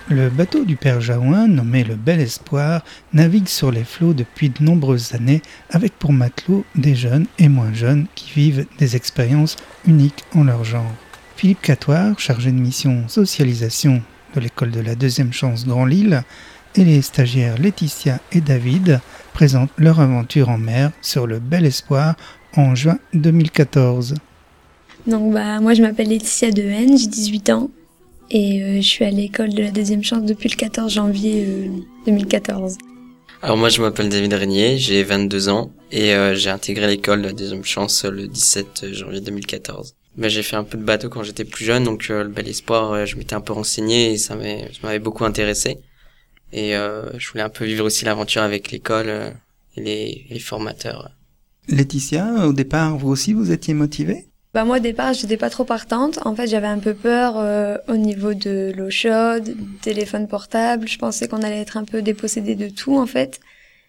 Le bateau du père Jaouin, nommé le Bel Espoir, navigue sur les flots depuis de nombreuses années avec pour matelots des jeunes et moins jeunes qui vivent des expériences uniques en leur genre. Philippe Catoire, chargé de mission socialisation de l'école de la deuxième chance Grand Lille, et les stagiaires Laetitia et David présentent leur aventure en mer sur le Bel Espoir en juin 2014. Donc moi je m'appelle Laetitia Dehaene, j'ai 18 ans. Et je suis à l'école de la deuxième chance depuis le 14 janvier 2014. Alors moi je m'appelle David Régnier, j'ai 22 ans et j'ai intégré l'école de la deuxième chance le 17 janvier 2014. J'ai fait un peu de bateau quand j'étais plus jeune, donc le Bel Espoir, je m'étais un peu renseigné et ça m'avait beaucoup intéressé. Et je voulais un peu vivre aussi l'aventure avec l'école et les formateurs. Laetitia, au départ, vous aussi vous étiez motivée ? Moi au départ j'étais pas trop partante, en fait j'avais un peu peur au niveau de l'eau chaude, du téléphone portable, je pensais qu'on allait être un peu dépossédé de tout en fait.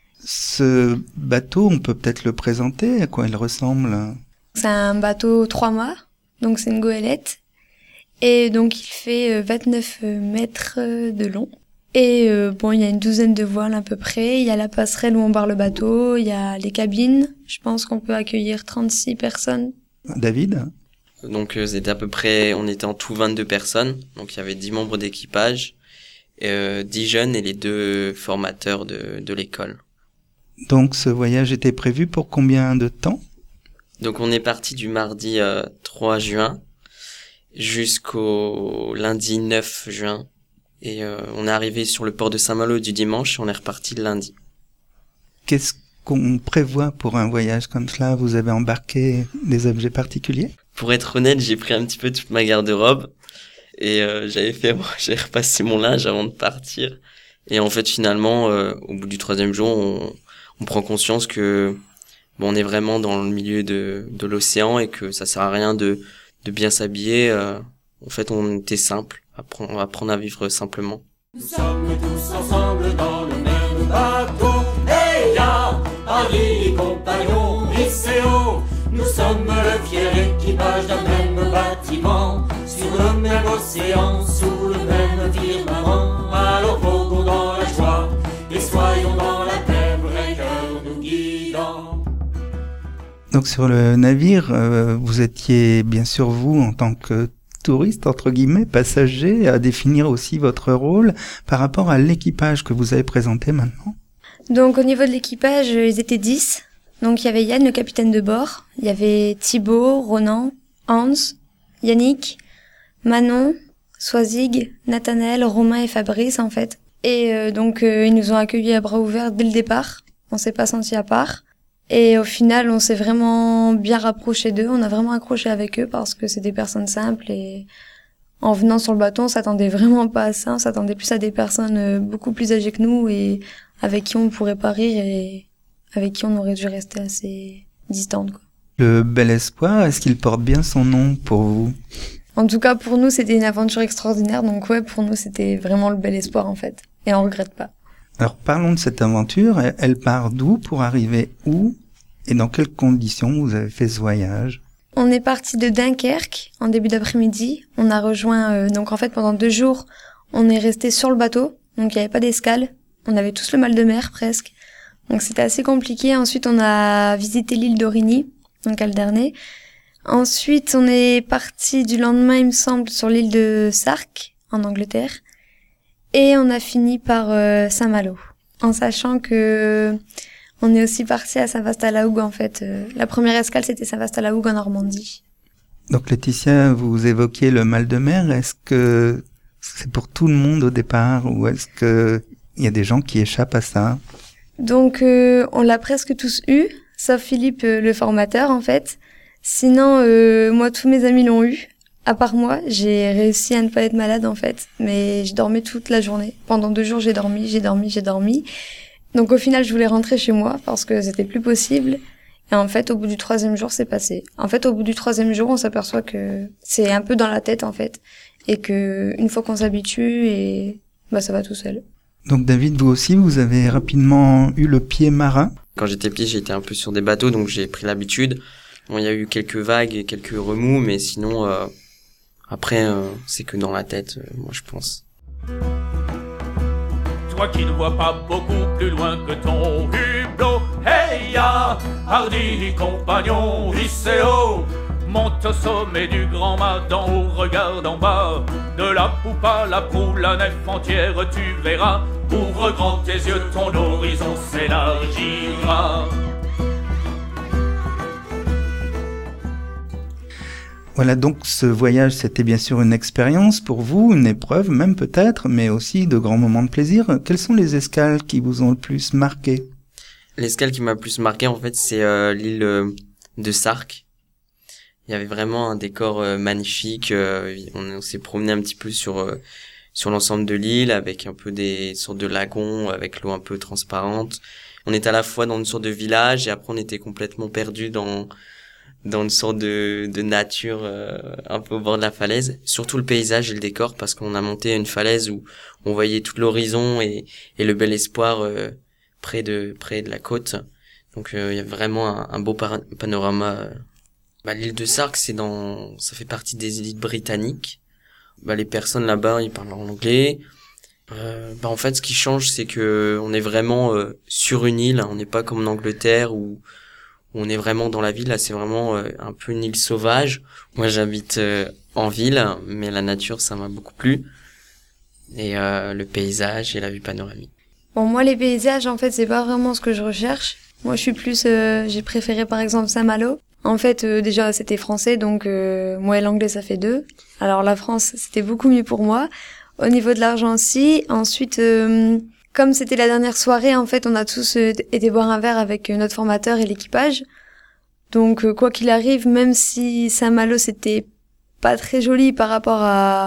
Ce bateau, on peut peut-être le présenter, à quoi il ressemble ? C'est un bateau 3 mâts, donc c'est une goélette, et donc il fait 29 mètres de long. Et il y a une douzaine de voiles à peu près, il y a la passerelle où on barre le bateau, il y a les cabines, je pense qu'on peut accueillir 36 personnes. David ? Donc c'était à peu près, on était en tout 22 personnes, donc il y avait 10 membres d'équipage, 10 jeunes et les 2 formateurs de l'école. Donc ce voyage était prévu pour combien de temps ? Donc on est parti du mardi 3 juin jusqu'au lundi 9 juin et on est arrivé sur le port de Saint-Malo du dimanche et on est reparti le lundi. Qu'est-ce qu'on prévoit pour un voyage comme cela ? Vous avez embarqué des objets particuliers ? Pour être honnête, j'ai pris un petit peu toute ma garde-robe et j'avais repassé mon linge avant de partir. Et en fait, finalement, au bout du 3e jour, on prend conscience que on est vraiment dans le milieu de l'océan et que ça sert à rien de bien s'habiller. En fait, on était simple. On va apprendre à vivre simplement. Nous sommes tous ensemble dans le même bateau. Hey ya, amis, compagnons, lycéaux, nous sommes le fier équipage d'un même bâtiment, sur le même océan, sous le même firmament. Alors voguons dans la joie et soyons dans la paix, vrai cœur nous guidant. Donc sur le navire, vous étiez bien sûr vous en tant que touriste, entre guillemets, passager, à définir aussi votre rôle par rapport à l'équipage que vous avez présenté maintenant. Donc au niveau de l'équipage, ils étaient 10. Donc il y avait Yann, le capitaine de bord, il y avait Thibaut, Ronan, Hans, Yannick, Manon, Swazig, Nathanaël, Romain et Fabrice en fait. Et ils nous ont accueillis à bras ouverts dès le départ. On s'est pas sentis à part. Et au final, on s'est vraiment bien rapproché d'eux. On a vraiment accroché avec eux parce que c'est des personnes simples et en venant sur le bateau, on s'attendait vraiment pas à ça. On s'attendait plus à des personnes beaucoup plus âgées que nous et avec qui on pourrait pas rire et avec qui on aurait dû rester assez distante, quoi. Le Bel Espoir, est-ce qu'il porte bien son nom pour vous ? En tout cas, pour nous, c'était une aventure extraordinaire. Donc ouais, pour nous, c'était vraiment le Bel Espoir en fait. Et on regrette pas. Alors parlons de cette aventure. Elle part d'où pour arriver où ? Et dans quelles conditions vous avez fait ce voyage ? On est parti de Dunkerque en début d'après-midi. On a rejoint, pendant 2 jours, on est resté sur le bateau. Donc il n'y avait pas d'escale. On avait tous le mal de mer presque. Donc c'était assez compliqué. Ensuite on a visité l'île d'Aurigny, donc Alderney. Ensuite on est parti du lendemain, il me semble, sur l'île de Sark, en Angleterre. Et on a fini par Saint-Malo. En sachant que on est aussi parti à Saint-Vaast-à-la-Hougue en fait. La première escale c'était Saint-Vaast-à-la-Hougue en Normandie. Donc Laetitia, vous évoquiez le mal de mer. Est-ce que c'est pour tout le monde au départ ou est-ce que il y a des gens qui échappent à ça ? Donc on l'a presque tous eu, sauf Philippe le formateur en fait. Sinon moi tous mes amis l'ont eu. À part moi, j'ai réussi à ne pas être malade en fait, mais je dormais toute la journée. Pendant 2 jours j'ai dormi. Donc au final je voulais rentrer chez moi parce que c'était plus possible. Et en fait au bout du 3e jour c'est passé. En fait au bout du 3e jour on s'aperçoit que c'est un peu dans la tête en fait. Et que une fois qu'on s'habitue et ça va tout seul. Donc David, vous aussi, vous avez rapidement eu le pied marin ? Quand j'étais petit, j'étais un peu sur des bateaux, donc j'ai pris l'habitude. Bon, il y a eu quelques vagues et quelques remous, mais sinon, après, c'est que dans la tête, moi je pense. toi qui ne vois pas beaucoup plus loin que ton hublot. Hey ya, hardi compagnon, hissez haut, monte au sommet du grand mât, d'en haut regarde en bas, de la poupe à la proue, la nef entière tu verras, ouvre grand tes yeux, ton horizon s'élargira. Voilà, donc ce voyage, c'était bien sûr une expérience pour vous, une épreuve même peut-être, mais aussi de grands moments de plaisir. Quelles sont les escales qui vous ont le plus marqué ? L'escale qui m'a le plus marqué, en fait, c'est l'île de Sark. Il y avait vraiment un décor magnifique. On s'est promené un petit peu sur l'ensemble de l'île, avec un peu des sortes de lagons, avec l'eau un peu transparente. On était à la fois dans une sorte de village, et après on était complètement perdu dans une sorte de nature un peu au bord de la falaise, surtout le paysage et le décor, parce qu'on a monté une falaise où on voyait tout l'horizon et le bel espoir près de la côte. Donc il y a vraiment un beau panorama. L'île de Sark, ça fait partie des îles britanniques. Les personnes là-bas, ils parlent en anglais. En fait, ce qui change, c'est que on est vraiment sur une île, on n'est pas comme en Angleterre où on est vraiment dans la ville. Là, c'est vraiment un peu une île sauvage. Moi, j'habite en ville, mais la nature, ça m'a beaucoup plu. Et le paysage et la vue panoramique. Bon, moi, les paysages, en fait, c'est pas vraiment ce que je recherche. Moi, je suis plus... j'ai préféré, par exemple, Saint-Malo. En fait, déjà, c'était français, donc moi et l'anglais, ça fait 2. Alors, la France, c'était beaucoup mieux pour moi. Au niveau de l'argent aussi. Ensuite... comme c'était la dernière soirée, en fait, on a tous été boire un verre avec notre formateur et l'équipage. Donc, quoi qu'il arrive, même si Saint-Malo, c'était pas très joli par rapport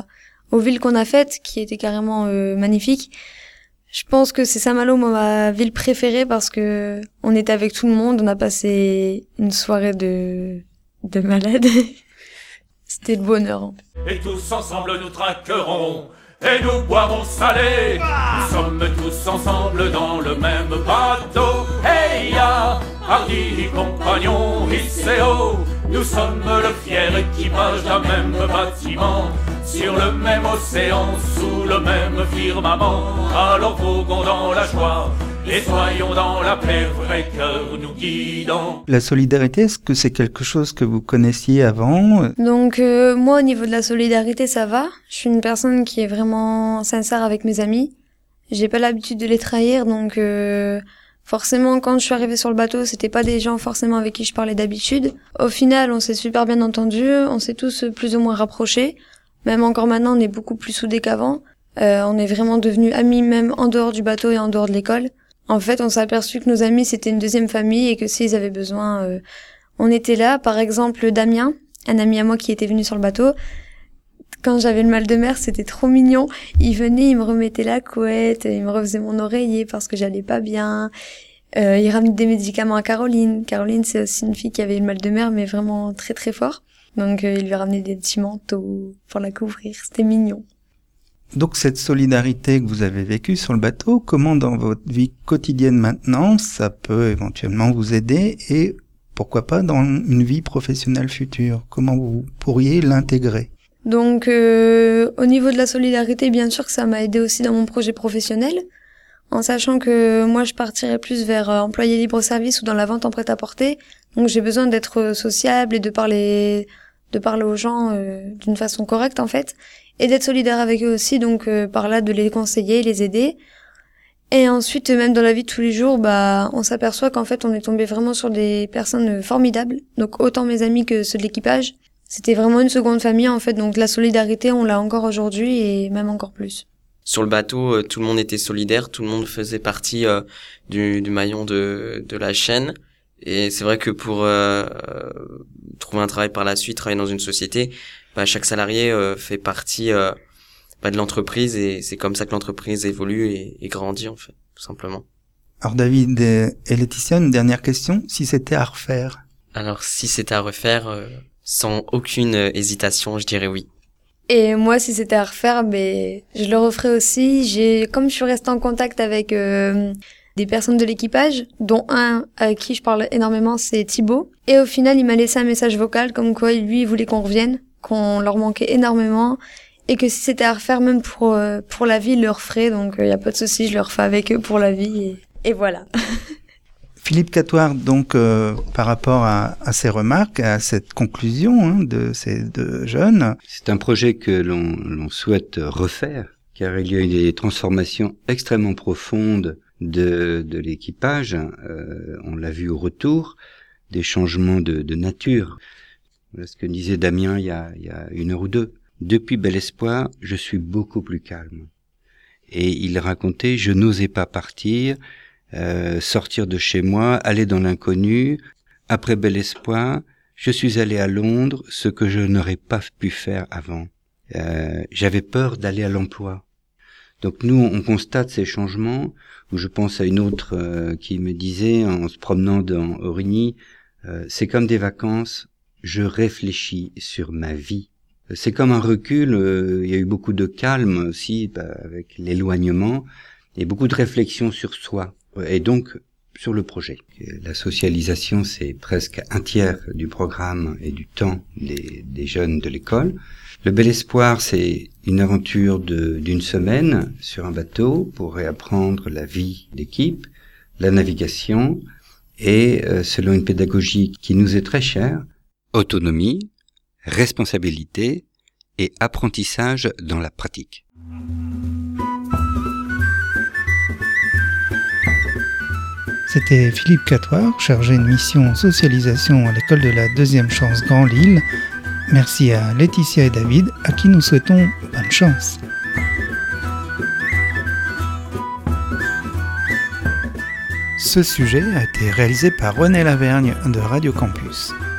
aux villes qu'on a faites, qui étaient carrément magnifiques, je pense que c'est Saint-Malo, ma ville préférée, parce que on était avec tout le monde, on a passé une soirée de malade. C'était le bonheur, en fait. Et tous ensemble nous traquerons et nous boirons salé. Nous sommes tous ensemble dans le même bateau. Hey ya, hardi compagnon, hissez haut, nous sommes le fier équipage d'un même bâtiment, sur le même océan, sous le même firmament. Alors voguons dans la joie et soyons dans la paix, vrai cœur nous guidant. La solidarité, est-ce que c'est quelque chose que vous connaissiez avant ? Donc moi, au niveau de la solidarité, ça va. Je suis une personne qui est vraiment sincère avec mes amis. J'ai pas l'habitude de les trahir, donc forcément, quand je suis arrivée sur le bateau, c'était pas des gens forcément avec qui je parlais d'habitude. Au final, on s'est super bien entendus, on s'est tous plus ou moins rapprochés. Même encore maintenant, on est beaucoup plus soudés qu'avant. On est vraiment devenus amis même en dehors du bateau et en dehors de l'école. En fait, on s'est aperçu que nos amis, c'était une deuxième famille et que s'ils avaient besoin, on était là. Par exemple, Damien, un ami à moi qui était venu sur le bateau, quand j'avais le mal de mer, c'était trop mignon. Il venait, il me remettait la couette, il me refaisait mon oreiller parce que j'allais pas bien. Il ramenait des médicaments à Caroline. Caroline, c'est aussi une fille qui avait le mal de mer, mais vraiment très très fort. Donc, il lui ramenait des petits manteaux pour la couvrir. C'était mignon. Donc cette solidarité que vous avez vécue sur le bateau, comment dans votre vie quotidienne maintenant, ça peut éventuellement vous aider et pourquoi pas dans une vie professionnelle future ? Comment vous pourriez l'intégrer ? Donc au niveau de la solidarité, bien sûr que ça m'a aidé aussi dans mon projet professionnel, en sachant que moi je partirais plus vers employé libre-service ou dans la vente en prêt-à-porter. Donc j'ai besoin d'être sociable et de parler aux gens d'une façon correcte en fait. Et d'être solidaire avec eux aussi, donc par là de les conseiller, les aider. Et ensuite, même dans la vie de tous les jours, on s'aperçoit qu'en fait, on est tombé vraiment sur des personnes formidables. Donc autant mes amis que ceux de l'équipage. C'était vraiment une seconde famille en fait, donc la solidarité, on l'a encore aujourd'hui et même encore plus. Sur le bateau, tout le monde était solidaire, tout le monde faisait partie du maillon de la chaîne. Et c'est vrai que pour trouver un travail par la suite, travailler dans une société, chaque salarié fait partie de l'entreprise et c'est comme ça que l'entreprise évolue et grandit en fait, tout simplement. Alors David et Laetitia, une dernière question, si c'était à refaire ? Alors si c'était à refaire, sans aucune hésitation, je dirais oui. Et moi, si c'était à refaire, je le referais aussi. Comme je suis restée en contact avec des personnes de l'équipage, dont un avec qui je parle énormément, c'est Thibaut. Et au final, il m'a laissé un message vocal comme quoi lui, il voulait qu'on revienne, qu'on leur manquait énormément Et que si c'était à refaire même pour la vie, ils le referaient. Donc, il n'y a pas de souci, je le refais avec eux pour la vie. Et voilà. Philippe Catoire, donc, par rapport à ces remarques, à cette conclusion de ces deux jeunes. C'est un projet que l'on souhaite refaire, car il y a eu des transformations extrêmement profondes de l'équipage. On l'a vu au retour, des changements de nature. Voilà ce que disait Damien il y a 1 heure ou 2. Depuis Bel Espoir, je suis beaucoup plus calme. Et il racontait, je n'osais pas partir, sortir de chez moi, aller dans l'inconnu. Après Bel Espoir, je suis allé à Londres, ce que je n'aurais pas pu faire avant. J'avais peur d'aller à l'emploi. Donc nous, on constate ces changements, où je pense à une autre qui me disait, en se promenant dans Origny, c'est comme des vacances, je réfléchis sur ma vie. C'est comme un recul, il y a eu beaucoup de calme aussi, avec l'éloignement, et beaucoup de réflexion sur soi, et donc sur le projet. La socialisation, c'est presque 1/3 du programme et du temps des jeunes de l'école. Le Bel Espoir, c'est une aventure d'une semaine sur un bateau pour réapprendre la vie d'équipe, la navigation, et selon une pédagogie qui nous est très chère, autonomie, responsabilité et apprentissage dans la pratique. C'était Philippe Catoire, chargé de mission socialisation à l'école de la Deuxième Chance Grand Lille. Merci à Laetitia et David, à qui nous souhaitons bonne chance. Ce sujet a été réalisé par René Lavergne de Radio Campus.